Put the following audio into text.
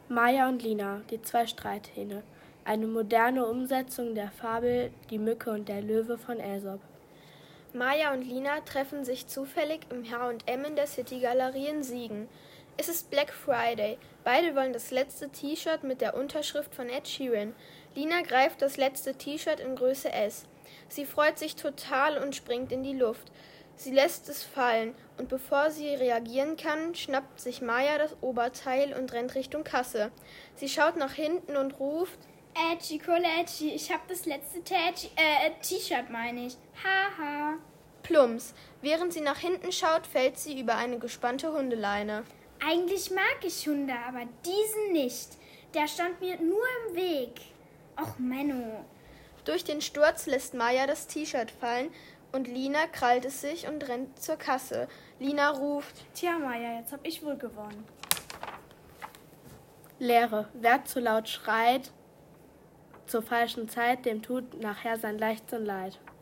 Maya und Lina, die zwei Streithähne. Eine moderne Umsetzung der Fabel Die Mücke und der Löwe von Aesop. Maya und Lina treffen sich zufällig im H&M in der City-Galerie in Siegen. Es ist Black Friday. Beide wollen das letzte T-Shirt mit der Unterschrift von Ed Sheeran. Lina greift das letzte T-Shirt in Größe S. Sie freut sich total und springt in die Luft. Sie lässt es fallen und bevor sie reagieren kann, schnappt sich Maya das Oberteil und rennt Richtung Kasse. Sie schaut nach hinten und ruft: Edgy, Colecci, ich hab das letzte T-Shirt, meine ich. Haha. Plumps. Während sie nach hinten schaut, fällt sie über eine gespannte Hundeleine. Eigentlich mag ich Hunde, aber diesen nicht. Der stand mir nur im Weg. Och, Menno. Durch den Sturz lässt Maya das T-Shirt fallen und Lina krallt es sich und rennt zur Kasse. Lina ruft: Tja, Maya, jetzt hab ich wohl gewonnen. Leere. Wer zu laut schreit zur falschen Zeit, dem tut nachher sein Leichtsinn leid.